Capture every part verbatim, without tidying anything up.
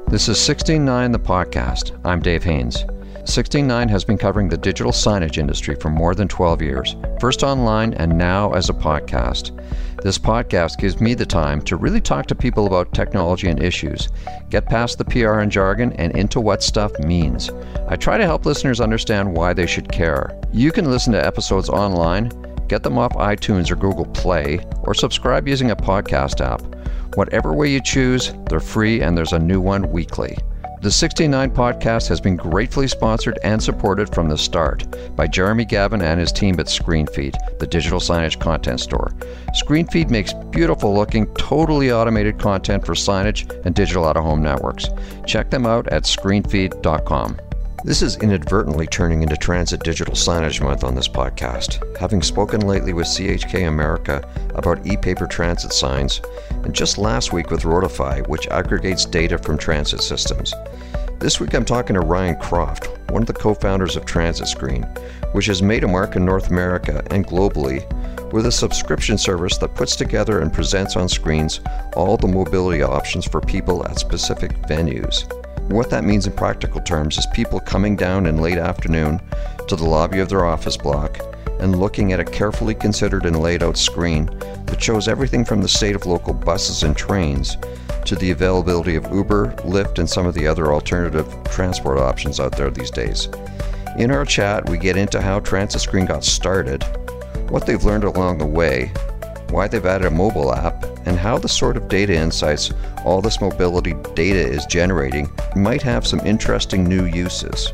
This is sixteen nine the podcast. I'm Dave Haynes. sixteen nine has been covering the digital signage industry for more than twelve years, first online and now as a podcast. This podcast gives me the time to really talk to people about technology and issues, get past the P R and jargon and into what stuff means. I try to help listeners understand why they should care. You can listen to episodes online, get them off iTunes or Google Play, or subscribe using a podcast app. Whatever way you choose, they're free and there's a new one weekly. The sixteen nine podcast has been gratefully sponsored and supported from the start by Jeremy Gavin and his team at ScreenFeed, the digital signage content store. ScreenFeed makes beautiful looking, totally automated content for signage and digital out-of-home networks. Check them out at screenfeed dot com. This is inadvertently turning into Transit Digital Signage Month on this podcast, having spoken lately with C H K America about e-paper transit signs, and just last week with Roadify, which aggregates data from transit systems. This week I'm talking to Ryan Croft, one of the co-founders of Transit Screen, which has made a mark in North America and globally with a subscription service that puts together and presents on screens all the mobility options for people at specific venues. What that means in practical terms is people coming down in late afternoon to the lobby of their office block and looking at a carefully considered and laid out screen that shows everything from the state of local buses and trains to the availability of Uber, Lyft, and some of the other alternative transport options out there these days. In our chat, we get into how Transit Screen got started, what they've learned along the way, why they've added a mobile app, and how the sort of data insights all this mobility data is generating might have some interesting new uses.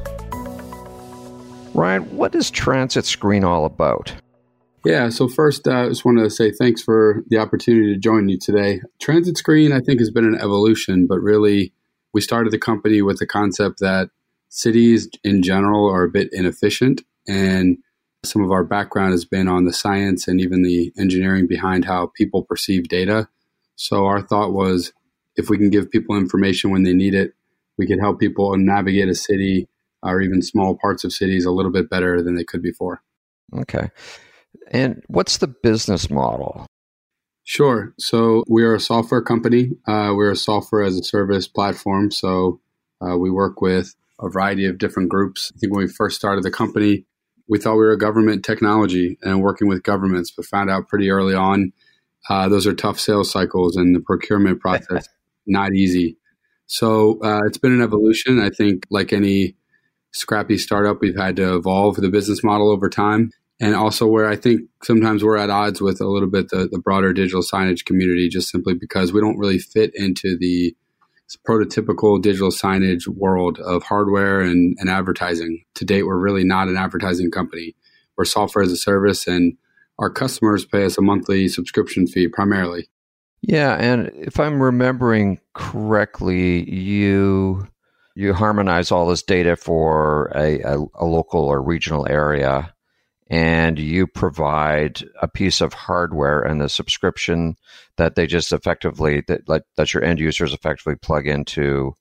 Ryan, what is Transit Screen all about? Yeah, so first, uh, I just want to say thanks for the opportunity to join you today. Transit Screen, I think, has been an evolution, but really, we started the company with the concept that cities in general are a bit inefficient, and some of our background has been on the science and even the engineering behind how people perceive data. So our thought was, if we can give people information when they need it, we could help people navigate a city or even small parts of cities a little bit better than they could before. Okay. And what's the business model? Sure. So we are a software company. Uh, we're a software as a service platform. So uh, we work with a variety of different groups. I think when we first started the company, we thought we were a government technology and working with governments, but found out pretty early on uh, those are tough sales cycles and the procurement process, not easy. So uh, it's been an evolution. I think like any scrappy startup, we've had to evolve the business model over time. And also where I think sometimes we're at odds with a little bit the, the broader digital signage community, just simply because we don't really fit into the prototypical digital signage world of hardware and, and advertising. To date, we're really not an advertising company. We're software as a service, and our customers pay us a monthly subscription fee primarily. Yeah, and if I'm remembering correctly, you you harmonize all this data for a, a, a local or regional area, and you provide a piece of hardware and the subscription that they just effectively, that, like, that your end users effectively plug into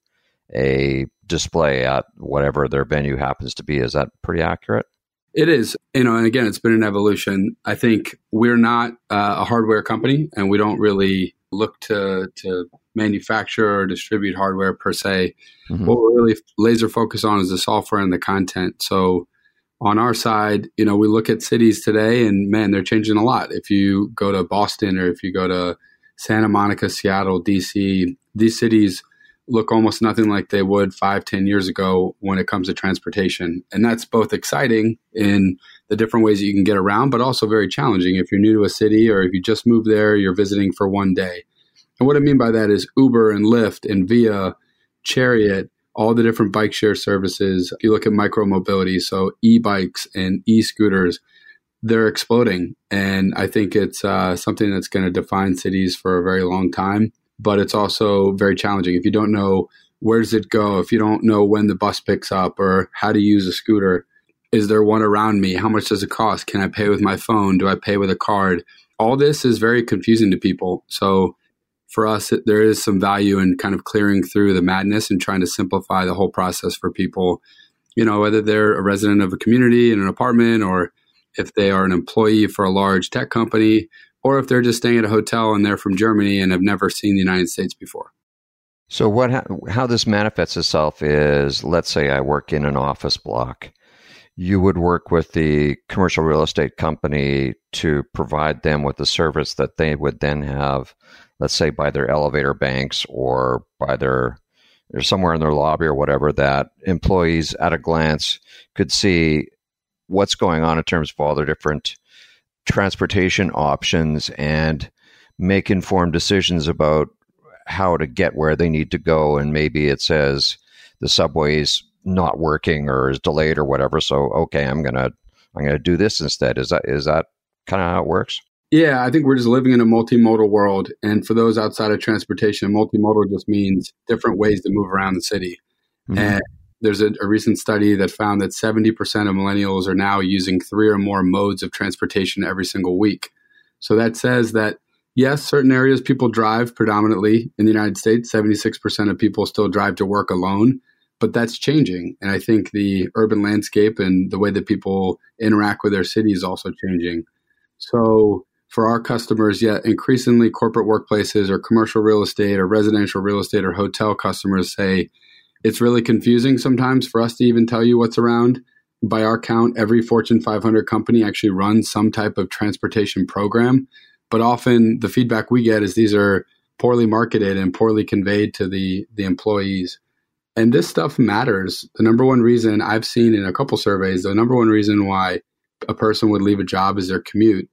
a display at whatever their venue happens to be. Is that pretty accurate? It is. You know, and again, it's been an evolution. I think we're not uh, a hardware company, and we don't really look to to manufacture or distribute hardware per se. Mm-hmm. What we're really laser focused on is the software and the content. So on our side, you know, we look at cities today and man, they're changing a lot. If you go to Boston or if you go to Santa Monica, Seattle, D C, these cities look almost nothing like they would five, ten years ago when it comes to transportation. And that's both exciting in the different ways that you can get around, but also very challenging if you're new to a city or if you just moved there, you're visiting for one day. And what I mean by that is Uber and Lyft and Via, Chariot, all the different bike share services. If you look at micro mobility, so e-bikes and e-scooters, they're exploding. And I think it's uh, something that's going to define cities for a very long time. But it's also very challenging. If you don't know where does it go, if you don't know when the bus picks up or how to use a scooter, is there one around me? How much does it cost? Can I pay with my phone? Do I pay with a card? All this is very confusing to people. So for us, it, there is some value in kind of clearing through the madness and trying to simplify the whole process for people, you know, whether they're a resident of a community in an apartment or if they are an employee for a large tech company, or if they're just staying at a hotel and they're from Germany and have never seen the United States before. So what ha- how this manifests itself is, let's say I work in an office block. You would work with the commercial real estate company to provide them with the service that they would then have, let's say, by their elevator banks or by their or somewhere in their lobby or whatever, that employees at a glance could see what's going on in terms of all their different transportation options and make informed decisions about how to get where they need to go. And maybe it says the subway's not working or is delayed or whatever. So, okay, I'm going to, I'm going to do this instead. Is that, is that kind of how it works? Yeah, I think we're just living in a multimodal world. And for those outside of transportation, multimodal just means different ways to move around the city. Mm-hmm. And there's a, a recent study that found that seventy percent of millennials are now using three or more modes of transportation every single week. So that says that, yes, certain areas people drive predominantly in the United States. seventy-six percent of people still drive to work alone, but that's changing. And I think the urban landscape and the way that people interact with their city is also changing. So for our customers, yeah, increasingly corporate workplaces or commercial real estate or residential real estate or hotel customers say it's really confusing sometimes for us to even tell you what's around. By our count, every Fortune five hundred company actually runs some type of transportation program. But often the feedback we get is these are poorly marketed and poorly conveyed to the, the employees. And this stuff matters. The number one reason I've seen in a couple surveys, the number one reason why a person would leave a job is their commute.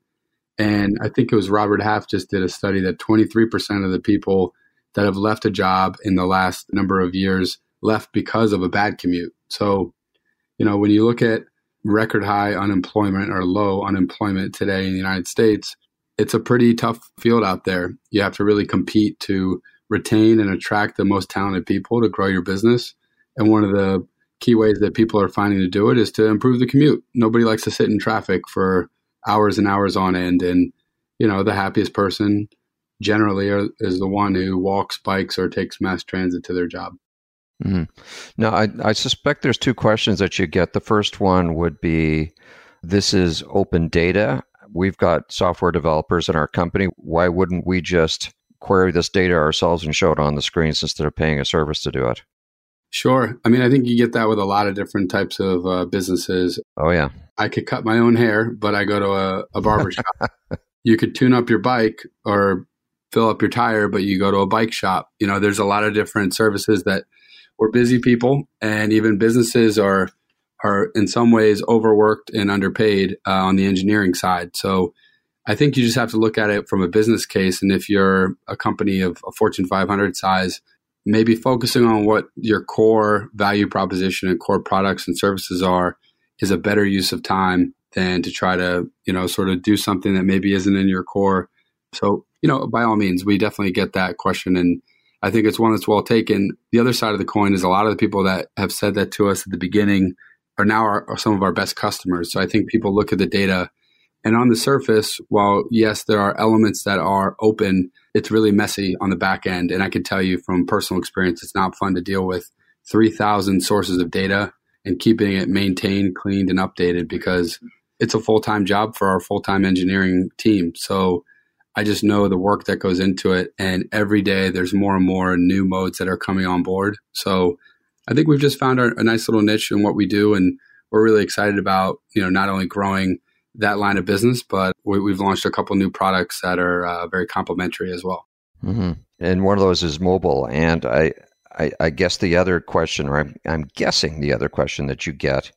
And I think it was Robert Half just did a study that twenty-three percent of the people that have left a job in the last number of years left because of a bad commute. So, you know, when you look at record high unemployment or low unemployment today in the United States, it's a pretty tough field out there. You have to really compete to retain and attract the most talented people to grow your business. And one of the key ways that people are finding to do it is to improve the commute. Nobody likes to sit in traffic for hours and hours on end. And, you know, the happiest person generally are, is the one who walks, bikes, or takes mass transit to their job. Mm-hmm. Now, I, I suspect there's two questions that you get. The first one would be, this is open data. We've got software developers in our company. Why wouldn't we just query this data ourselves and show it on the screens instead of paying a service to do it? Sure. I mean, I think you get that with a lot of different types of uh, businesses. Oh, yeah. I could cut my own hair, but I go to a, a barber shop. You could tune up your bike or fill up your tire, but you go to a bike shop. You know, there's a lot of different services that we're busy people, and even businesses are are in some ways overworked and underpaid uh, on the engineering side. So I think you just have to look at it from a business case. And if you're a company of a Fortune five hundred size, maybe focusing on what your core value proposition and core products and services are is a better use of time than to try to, you know, sort of do something that maybe isn't in your core. So, you know, by all means, we definitely get that question. And I think it's one that's well taken. The other side of the coin is a lot of the people that have said that to us at the beginning are now our, are some of our best customers. So I think people look at the data, and on the surface, while yes, there are elements that are open, it's really messy on the back end. And I can tell you from personal experience, it's not fun to deal with three thousand sources of data and keeping it maintained, cleaned, and updated, because it's a full-time job for our full-time engineering team. So I just know the work that goes into it. And every day there's more and more new modes that are coming on board. So I think we've just found our, a nice little niche in what we do. And we're really excited about, you know, not only growing that line of business, but we, we've launched a couple new products that are uh, very complementary as well. Mm-hmm. And one of those is mobile. And I, I, I guess the other question, or I'm, I'm guessing the other question that you get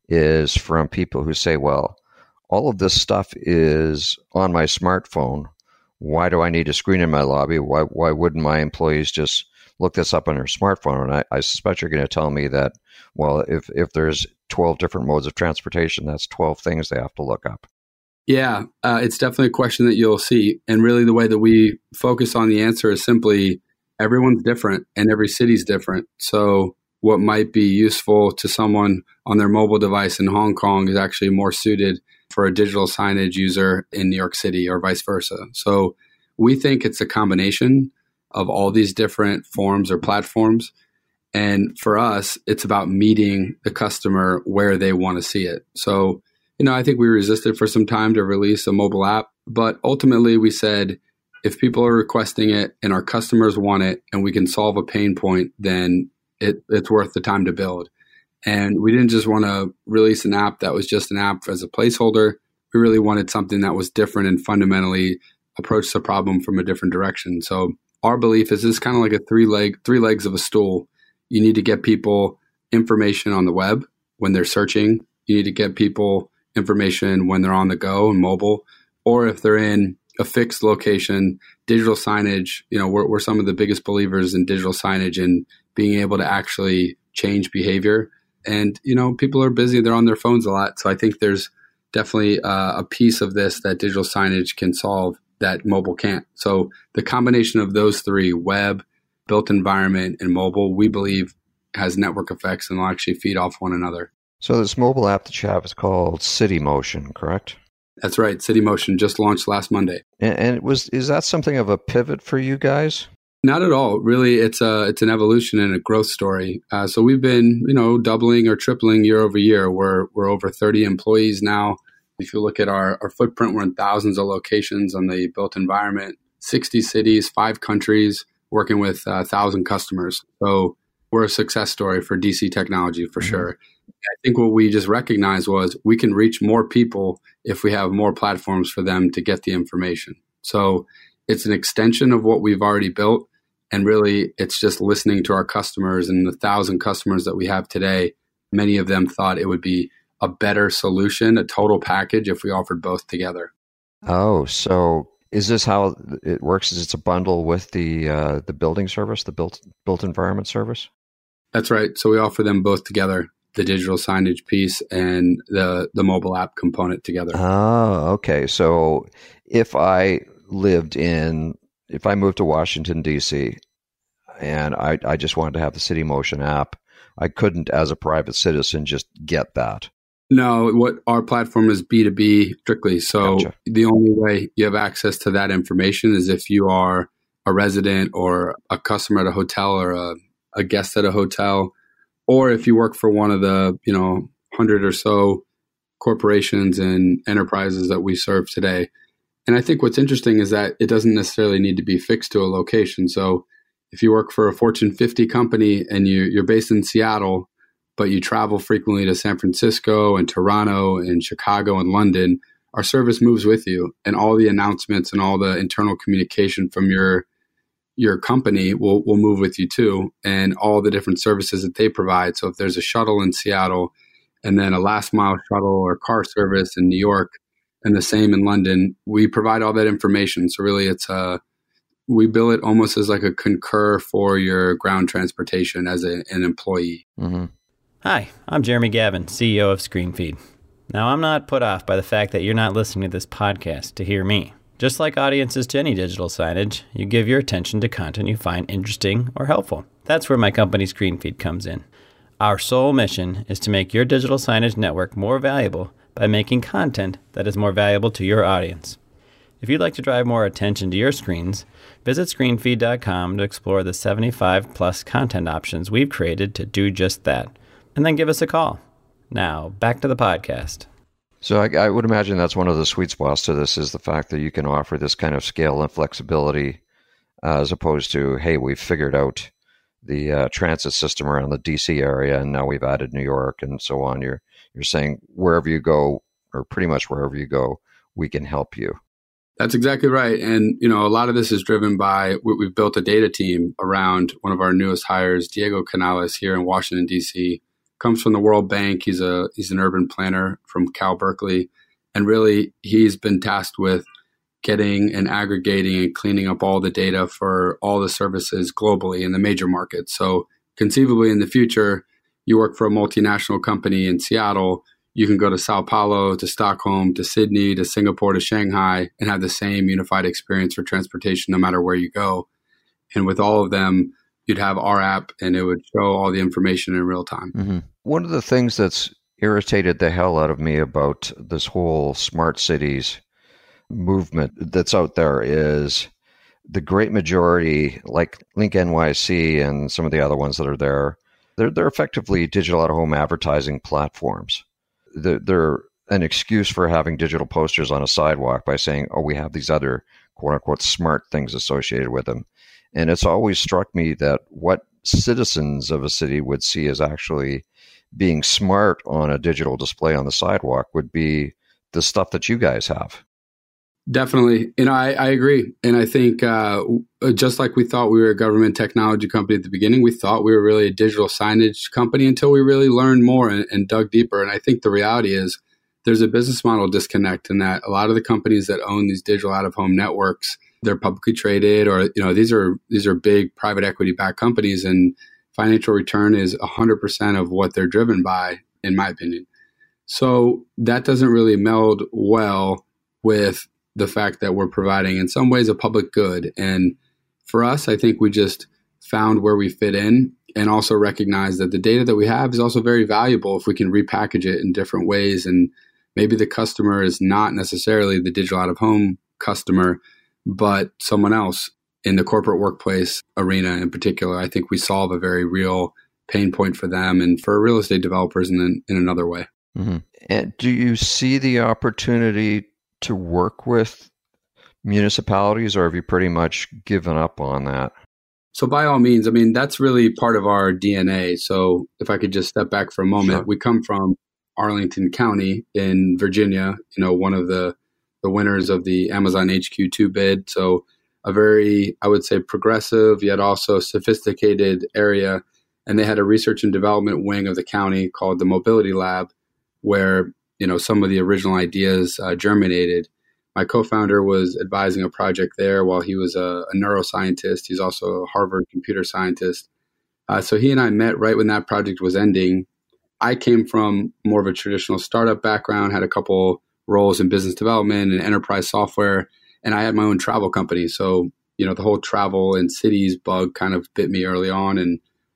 is from people who say, well, all of this stuff is on my smartphone. Why do I need a screen in my lobby? Why why wouldn't my employees just look this up on their smartphone? And I, I suspect you're going to tell me that, well, if, if there's twelve different modes of transportation, that's twelve things they have to look up. Yeah, uh, it's definitely a question that you'll see. And really the way that we focus on the answer is simply everyone's different and every city's different. So what might be useful to someone on their mobile device in Hong Kong is actually more suited for a digital signage user in New York City or vice versa. So we think it's a combination of all these different forms or platforms. And for us, it's about meeting the customer where they want to see it. So, you know, I think we resisted for some time to release a mobile app, but ultimately we said, if people are requesting it and our customers want it and we can solve a pain point, then it, it's worth the time to build. And we didn't just want to release an app that was just an app as a placeholder. We really wanted something that was different and fundamentally approached the problem from a different direction. So our belief is this is kind of like a three leg, three legs of a stool. You need to get people information on the web when they're searching. You need to get people information when they're on the go and mobile, or if they're in a fixed location, digital signage. You know, we're, we're some of the biggest believers in digital signage and being able to actually change behavior. And, you know, people are busy. They're on their phones a lot. So I think there's definitely uh, a piece of this that digital signage can solve that mobile can't. So the combination of those three, web, built environment, and mobile, we believe has network effects and will actually feed off one another. So this mobile app that you have is called CityMotion, correct? That's right. CityMotion just launched last Monday. And, and it was is that something of a pivot for you guys? Not at all. Really, it's a it's an evolution and a growth story. Uh, so we've been, you know, doubling or tripling year over year. We're we're over thirty employees now. If you look at our, our footprint, we're in thousands of locations on the built environment, sixty cities, five countries, working with a thousand customers. So we're a success story for D C Technology for mm-hmm. sure. I think what we just recognized was we can reach more people if we have more platforms for them to get the information. So it's an extension of what we've already built. And really, it's just listening to our customers, and the thousand customers that we have today. Many of them thought it would be a better solution, a total package, if we offered both together. Oh, so is this how it works? Is it's a bundle with the uh, the building service, the built built environment service? That's right. So we offer them both together, the digital signage piece and the the mobile app component together. Oh, okay. So if I lived in If I moved to Washington, D C, and I, I just wanted to have the CityMotion app, I couldn't, as a private citizen, just get that. No, what our platform is B two B strictly. So gotcha. The only way you have access to that information is if you are a resident or a customer at a hotel or a, a guest at a hotel, or if you work for one of the, you know, hundred or so corporations and enterprises that we serve today. And I think what's interesting is that it doesn't necessarily need to be fixed to a location. So if you work for a Fortune fifty company and you, you're based in Seattle, but you travel frequently to San Francisco and Toronto and Chicago and London, our service moves with you. And all the announcements and all the internal communication from your your company will, will move with you too, and all the different services that they provide. So if there's a shuttle in Seattle and then a last mile shuttle or car service in New York, and the same in London, we provide all that information. So really it's a, we bill it almost as like a Concur for your ground transportation as a, an employee. Mm-hmm. Hi, I'm Jeremy Gavin, C E O of ScreenFeed. Now, I'm not put off by the fact that you're not listening to this podcast to hear me. Just like audiences to any digital signage, you give your attention to content you find interesting or helpful. That's where my company ScreenFeed comes in. Our sole mission is to make your digital signage network more valuable by making content that is more valuable to your audience. If you'd like to drive more attention to your screens, visit screenfeed dot com to explore the seventy-five plus content options we've created to do just that. And then give us a call. Now, back to the podcast. So I, I would imagine that's one of the sweet spots to this is the fact that you can offer this kind of scale and flexibility uh, as opposed to, hey, we've figured out the uh, transit system around the D C area and now we've added New York and so on. You're You're saying wherever you go, or pretty much wherever you go, we can help you. That's exactly right. And, you know, a lot of this is driven by, we've built a data team around one of our newest hires, Diego Canales here in Washington, D C, comes from the World Bank. He's a he's an urban planner from Cal Berkeley. And really, he's been tasked with getting and aggregating and cleaning up all the data for all the services globally in the major markets. So conceivably in the future, you work for a multinational company in Seattle, you can go to Sao Paulo, to Stockholm, to Sydney, to Singapore, to Shanghai, and have the same unified experience for transportation no matter where you go. And with all of them, you'd have our app and it would show all the information in real time. Mm-hmm. One of the things that's irritated the hell out of me about this whole smart cities movement that's out there is the great majority, like Link N Y C and some of the other ones that are there, they're, they're effectively digital out-of-home advertising platforms. They're, they're an excuse for having digital posters on a sidewalk by saying, oh, we have these other quote unquote smart things associated with them. And it's always struck me that what citizens of a city would see as actually being smart on a digital display on the sidewalk would be the stuff that you guys have. Definitely. You know, I, I agree. And I think uh, just like we thought we were a government technology company at the beginning, we thought we were really a digital signage company until we really learned more and, and dug deeper. And I think the reality is there's a business model disconnect in that a lot of the companies that own these digital out-of-home networks, they're publicly traded, or you know, these are these are big private equity-backed companies, and financial return is one hundred percent of what they're driven by, in my opinion. So that doesn't really meld well with the fact that we're providing, in some ways, a public good. And for us, I think we just found where we fit in, and also recognize that the data that we have is also very valuable if we can repackage it in different ways. And maybe the customer is not necessarily the digital out-of-home customer, but someone else in the corporate workplace arena in particular. I think we solve a very real pain point for them and for real estate developers in, in another way. Mm-hmm. And do you see the opportunity to work with municipalities, or have you pretty much given up on that? So by all means, I mean, that's really part of our D N A. So if I could just step back for a moment, sure. We come from Arlington County in Virginia, you know, one of the, the winners of the Amazon H Q two bid. So a very, I would say, progressive, yet also sophisticated area. And they had a research and development wing of the county called the Mobility Lab, where, you know, some of the original ideas uh, germinated. My co-founder was advising a project there while he was a, a neuroscientist. He's also a Harvard computer scientist. Uh, so he and I met right when that project was ending. I came from more of a traditional startup background, had a couple roles in business development and enterprise software, and I had my own travel company. So, you know, the whole travel and cities bug kind of bit me early on, and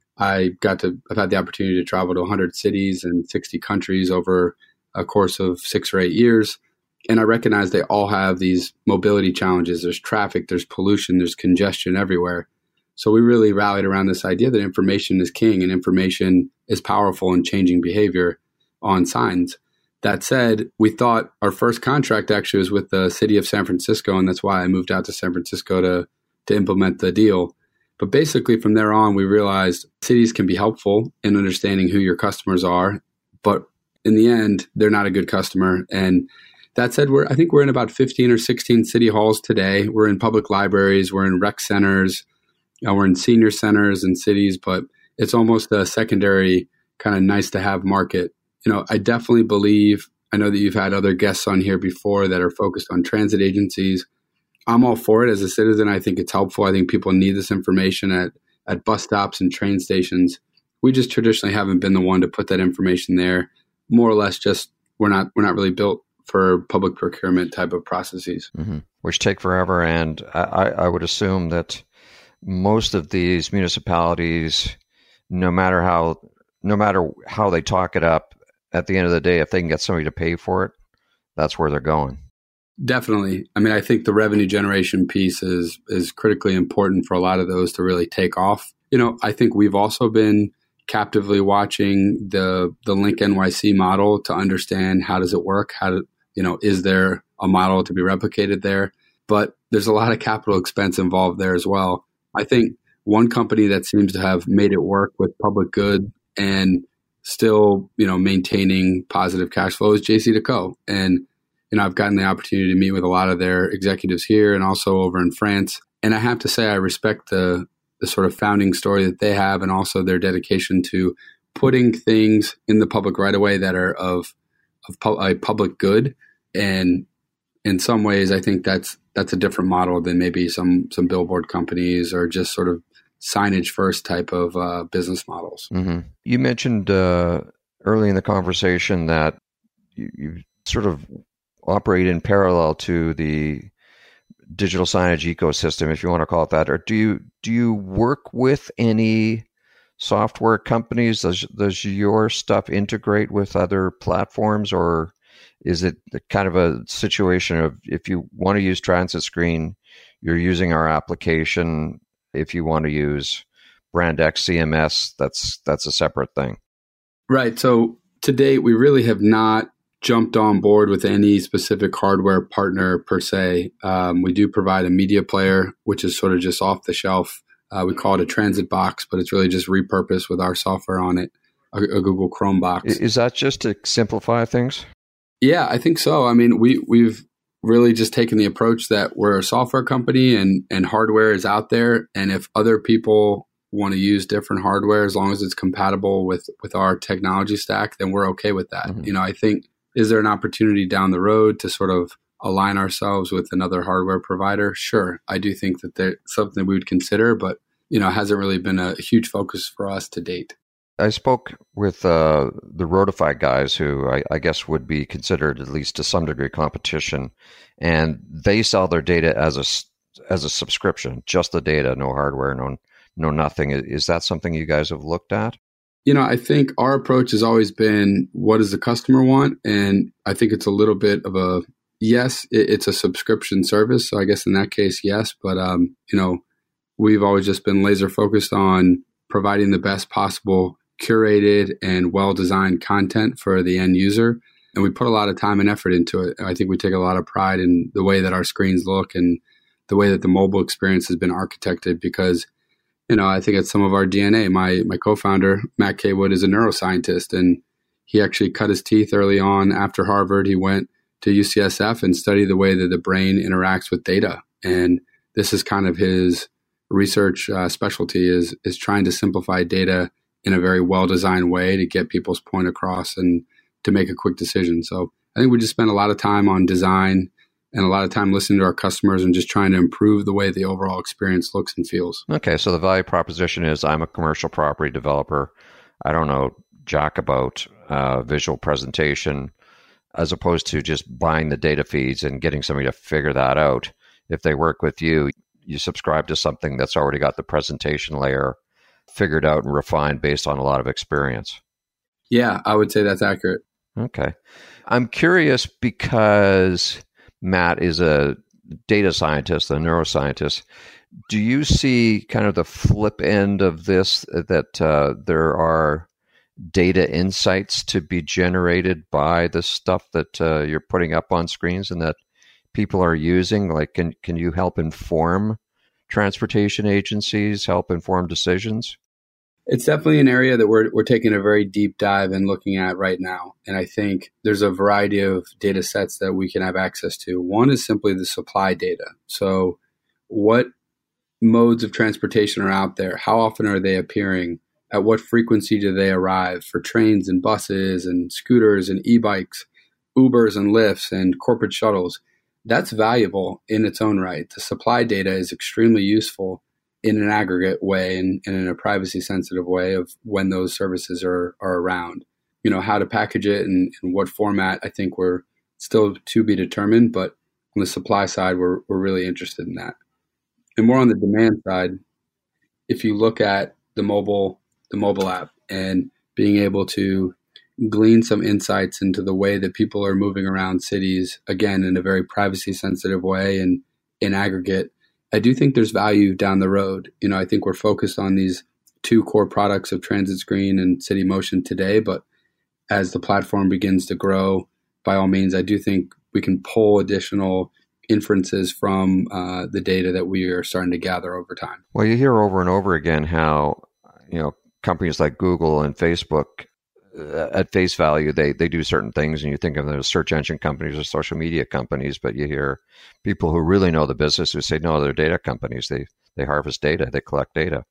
I got to, I've had the opportunity to travel to one hundred cities and sixty countries over a course of six or eight years. And I recognize they all have these mobility challenges. There's traffic, there's pollution, there's congestion everywhere. So we really rallied around this idea that information is king and information is powerful in changing behavior on signs. That said, we thought our first contract actually was with the city of San Francisco, and that's why I moved out to San Francisco to, to implement the deal. But basically from there on, we realized cities can be helpful in understanding who your customers are, but in the end, they're not a good customer. And that said, we're I think we're in about fifteen or sixteen city halls today. We're in public libraries, we're in rec centers, you know, we're in senior centers and cities, but it's almost a secondary kind of nice to have market. You know, I definitely believe, I know that you've had other guests on here before that are focused on transit agencies. I'm all for it as a citizen. I think it's helpful. I think people need this information at, at bus stops and train stations. We just traditionally haven't been the one to put that information there. More or less just we're not we're not really built for public procurement type of processes. Mm-hmm. Which take forever. And I, I would assume that most of these municipalities, no matter how no matter how they talk it up, at the end of the day, if they can get somebody to pay for it, that's where they're going. Definitely. I mean, I think the revenue generation piece is is critically important for a lot of those to really take off. You know, I think we've also been captively watching the the Link N Y C model to understand how does it work? How do, you know, is there a model to be replicated there? But there's a lot of capital expense involved there as well. I think one company that seems to have made it work with public good and still, you know, maintaining positive cash flow is JCDecaux. And you know, I've gotten the opportunity to meet with a lot of their executives here and also over in France. And I have to say, I respect the the sort of founding story that they have and also their dedication to putting things in the public right away that are of of pu- a public good. And in some ways, I think that's that's a different model than maybe some some billboard companies or just sort of signage first type of uh, business models. Mm-hmm. You mentioned uh, early in the conversation that you, you sort of operate in parallel to the digital signage ecosystem, if you want to call it that. Or do you do you work with any software companies? Does does your stuff integrate with other platforms, or is it kind of a situation of if you want to use Transit Screen, you're using our application? If you want to use Brand X C M S, that's that's a separate thing. Right. So to date, we really have not jumped on board with any specific hardware partner per se. Um, we do provide a media player, which is sort of just off the shelf. Uh, we call it a transit box, but it's really just repurposed with our software on it, a, a Google Chrome box. Is that just to simplify things? Yeah, I think so. I mean, we, we've really just taken the approach that we're a software company and, and hardware is out there. And if other people want to use different hardware, as long as it's compatible with, with our technology stack, then we're okay with that. Mm-hmm. You know, I think, is there an opportunity down the road to sort of align ourselves with another hardware provider? Sure. I do think that that's something we would consider, but, you know, it hasn't really been a huge focus for us to date. I spoke with uh, the Rotify guys, who I, I guess would be considered, at least to some degree, competition, and they sell their data as a as a subscription, just the data, no hardware, no no nothing. Is that something you guys have looked at? You know, I think our approach has always been, what does the customer want? And I think it's a little bit of a yes. It, it's a subscription service, so I guess in that case, yes. But um, you know, we've always just been laser focused on providing the best possible curated and well-designed content for the end user. And we put a lot of time and effort into it. I think we take a lot of pride in the way that our screens look and the way that the mobile experience has been architected because, you know, I think it's some of our D N A. My my co-founder, Matt Kaywood, is a neuroscientist, and he actually cut his teeth early on after Harvard. He went to U C S F and studied the way that the brain interacts with data. And this is kind of his research uh, specialty is is trying to simplify data in a very well-designed way to get people's point across and to make a quick decision. So I think we just spend a lot of time on design and a lot of time listening to our customers and just trying to improve the way the overall experience looks and feels. Okay, so the value proposition is I'm a commercial property developer. I don't know jack about uh, visual presentation, as opposed to just buying the data feeds and getting somebody to figure that out. If they work with you, you subscribe to something that's already got the presentation layer figured out and refined based on a lot of experience. Yeah, I would say that's accurate. Okay. I'm curious because Matt is a data scientist, a neuroscientist. Do you see kind of the flip end of this, that uh, there are data insights to be generated by the stuff that uh, you're putting up on screens and that people are using? Like, can can you help inform transportation agencies, help inform decisions? It's definitely an area that we're we're taking a very deep dive and looking at right now. And I think there's a variety of data sets that we can have access to. One is simply the supply data. So what modes of transportation are out there? How often are they appearing? At what frequency do they arrive for trains and buses and scooters and e-bikes, Ubers and Lyfts and corporate shuttles? That's valuable in its own right. The supply data is extremely useful in an aggregate way and, and in a privacy sensitive way of when those services are, are around. You know, how to package it and, and what format, I think we're still to be determined, but on the supply side, we're we're really interested in that. And more on the demand side, if you look at the mobile the mobile app and being able to glean some insights into the way that people are moving around cities, again, in a very privacy sensitive way and in aggregate, I do think there's value down the road. You know, I think we're focused on these two core products of Transit Screen and City Motion today, but as the platform begins to grow, by all means, I do think we can pull additional inferences from uh, the data that we are starting to gather over time. Well, you hear over and over again how, you know, companies like Google and Facebook, uh, at face value, they they do certain things, and you think of them as search engine companies or social media companies, but you hear people who really know the business who say, no, they're data companies. They they harvest data, they collect data.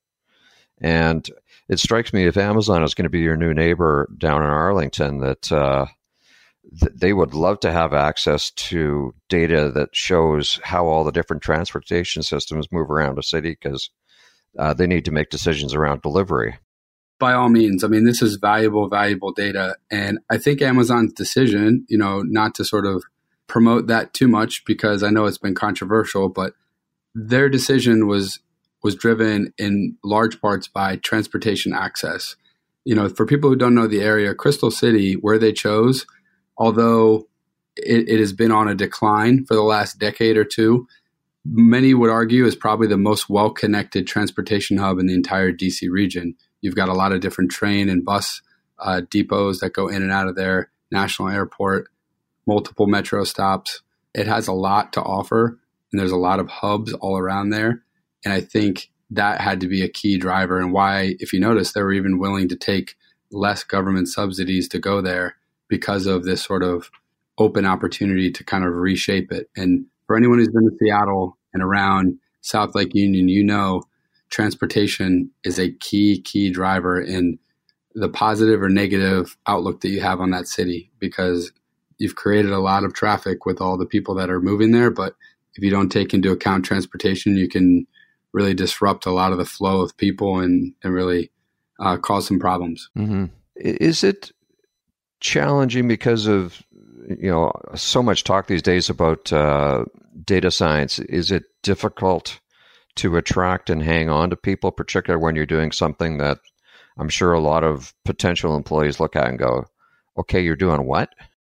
And it strikes me, if Amazon is going to be your new neighbor down in Arlington, that uh, th- they would love to have access to data that shows how all the different transportation systems move around a city, because uh, they need to make decisions around delivery. By all means. I mean, this is valuable, valuable data. And I think Amazon's decision, you know, not to sort of promote that too much, because I know it's been controversial, but their decision was was driven in large parts by transportation access. You know, for people who don't know the area, Crystal City, where they chose, although it, it has been on a decline for the last decade or two, many would argue is probably the most well-connected transportation hub in the entire D C region. You've got a lot of different train and bus uh, depots that go in and out of there, National Airport, multiple metro stops. It has a lot to offer, and there's a lot of hubs all around there. And I think that had to be a key driver, and why, if you notice, they were even willing to take less government subsidies to go there because of this sort of open opportunity to kind of reshape it. And for anyone who's been to Seattle and around South Lake Union, you know, transportation is a key, key driver in the positive or negative outlook that you have on that city, because you've created a lot of traffic with all the people that are moving there. But if you don't take into account transportation, you can really disrupt a lot of the flow of people and, and really uh, cause some problems. Mm-hmm. Is it challenging because of, you know, so much talk these days about uh, data science? Is it difficult to attract and hang on to people, particularly when you're doing something that I'm sure a lot of potential employees look at and go, okay, you're doing what?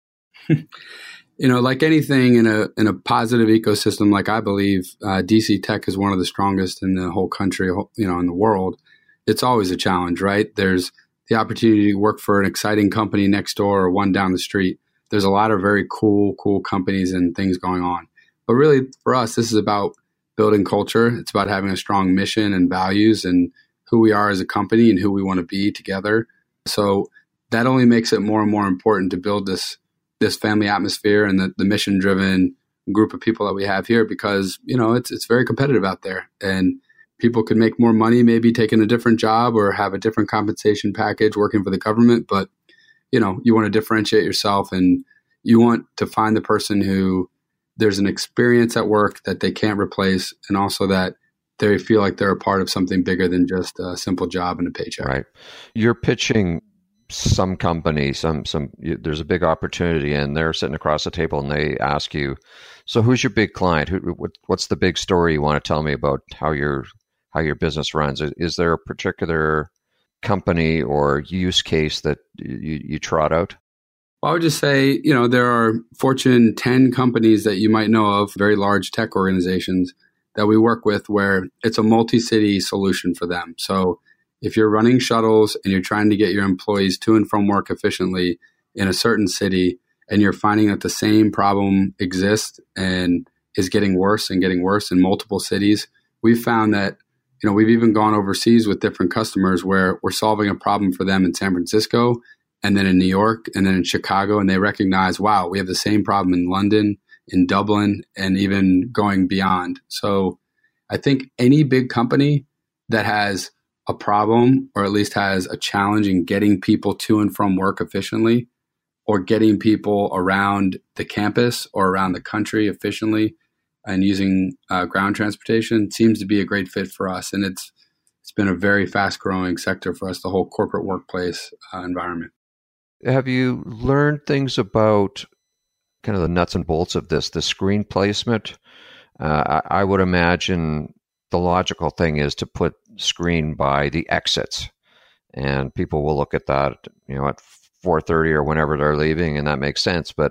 You know, like anything in a in a positive ecosystem, like I believe uh, D C Tech is one of the strongest in the whole country, you know, in the world. It's always a challenge, right? There's the opportunity to work for an exciting company next door or one down the street. There's a lot of very cool, cool companies and things going on. But really, for us, this is about building culture. It's about having a strong mission and values and who we are as a company and who we want to be together. So that only makes it more and more important to build this this family atmosphere and the, the mission-driven group of people that we have here, because, you know, it's it's very competitive out there, and people could make more money maybe taking a different job or have a different compensation package working for the government. But, you know, you want to differentiate yourself, and you want to find the person who there's an experience at work that they can't replace, and also that they feel like they're a part of something bigger than just a simple job and a paycheck. Right. You're pitching some company, some, some, you, there's a big opportunity, and they're sitting across the table and they ask you, so who's your big client? Who, what, what's the big story you want to tell me about how your, how your business runs? Is, is there a particular company or use case that you, you trot out? Well, I would just say, you know, there are Fortune ten companies that you might know of, very large tech organizations that we work with, where it's a multi-city solution for them. So if you're running shuttles and you're trying to get your employees to and from work efficiently in a certain city, and you're finding that the same problem exists and is getting worse and getting worse in multiple cities, we've found that, you know, we've even gone overseas with different customers where we're solving a problem for them in San Francisco and then in New York and then in Chicago, and they recognize, wow, we have the same problem in London, in Dublin, and even going beyond. So I think any big company that has a problem, or at least has a challenge in getting people to and from work efficiently, or getting people around the campus or around the country efficiently and using uh, ground transportation, seems to be a great fit for us. And it's it's been a very fast growing sector for us, the whole corporate workplace uh, environment. Have you learned things about kind of the nuts and bolts of this, the screen placement? Uh, I, I would imagine the logical thing is to put screen by the exits, and people will look at that, you know, at four thirty or whenever they're leaving, and that makes sense. But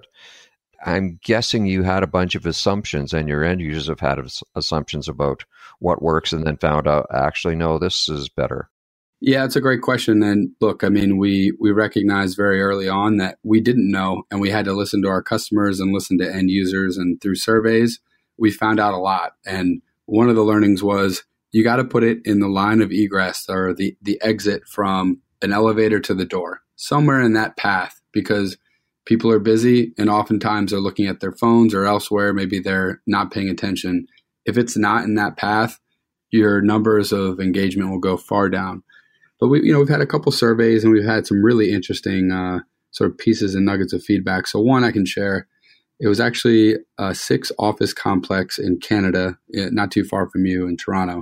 I'm guessing you had a bunch of assumptions, and your end users have had assumptions about what works, and then found out, actually, no, this is better. Yeah, it's a great question. And look, I mean, we we recognized very early on that we didn't know, and we had to listen to our customers and listen to end users. And through surveys, we found out a lot. And one of the learnings was you got to put it in the line of egress, or the, the exit from an elevator to the door, somewhere in that path, because people are busy and oftentimes they're looking at their phones or elsewhere. Maybe they're not paying attention. If it's not in that path, your numbers of engagement will go far down. But we, you know, we've had a couple surveys, and we've had some really interesting uh, sort of pieces and nuggets of feedback. So one I can share. It was actually a six office complex in Canada, not too far from you in Toronto.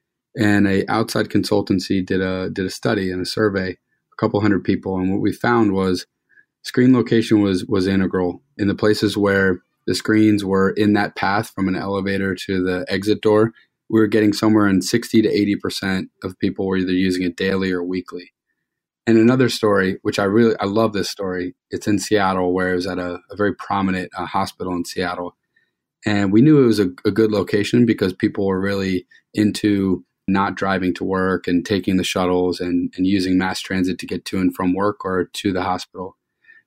And a outside consultancy did a did a study and a survey, a couple hundred people. And what we found was screen location was was integral in the places where the screens were in that path from an elevator to the exit door. We were getting somewhere in sixty to eighty percent of people were either using it daily or weekly. And another story, which I really, I love this story. It's in Seattle, where it was at a, a very prominent uh, hospital in Seattle. And we knew it was a, a good location because people were really into not driving to work and taking the shuttles and, and using mass transit to get to and from work or to the hospital.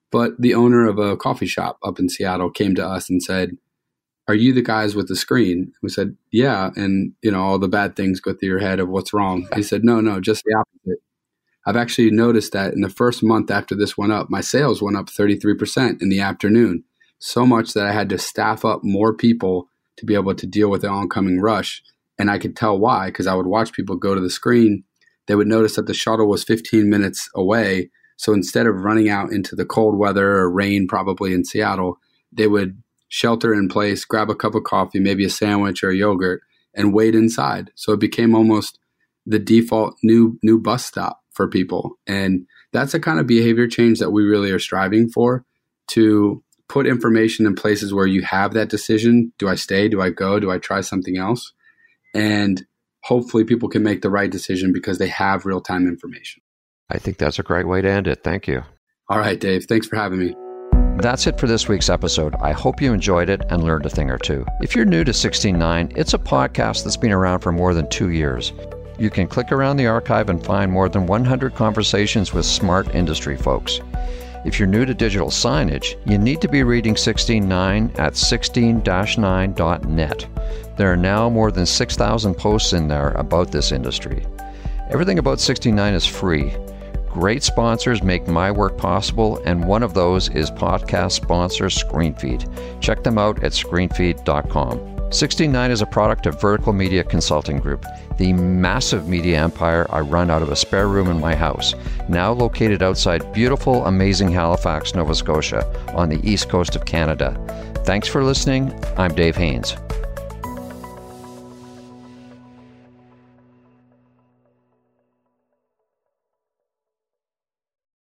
But the owner of a coffee shop up in Seattle came to us and said, "Are you the guys with the screen?" We said, "Yeah." And, you know, all the bad things go through your head of what's wrong. He said, no, no, just the opposite. I've actually noticed that in the first month after this went up, my sales went up thirty-three percent in the afternoon, so much that I had to staff up more people to be able to deal with the oncoming rush. And I could tell why, because I would watch people go to the screen. They would notice that the shuttle was fifteen minutes away. So instead of running out into the cold weather or rain, probably in Seattle, they would shelter in place, grab a cup of coffee, maybe a sandwich or a yogurt, and wait inside. So it became almost the default new new bus stop for people. And that's the kind of behavior change that we really are striving for, to put information in places where you have that decision. Do I stay? Do I go? Do I try something else? And hopefully people can make the right decision because they have real-time information. I think that's a great way to end it. Thank you. All right, Dave. Thanks for having me. That's it for this week's episode. I hope you enjoyed it and learned a thing or two. If you're new to sixteen nine, it's a podcast that's been around for more than two years. You can click around the archive and find more than one hundred conversations with smart industry folks. If you're new to digital signage, you need to be reading sixteen nine at sixteen dash nine dot net. There are now more than six thousand posts in there about this industry. Everything about sixteen nine is free. Great sponsors make my work possible, and one of those is podcast sponsor ScreenFeed. Check them out at screenfeed dot com. sixteen nine is a product of Vertical Media Consulting Group, the massive media empire I run out of a spare room in my house, now located outside beautiful, amazing Halifax, Nova Scotia, on the east coast of Canada. Thanks for listening. I'm Dave Haynes.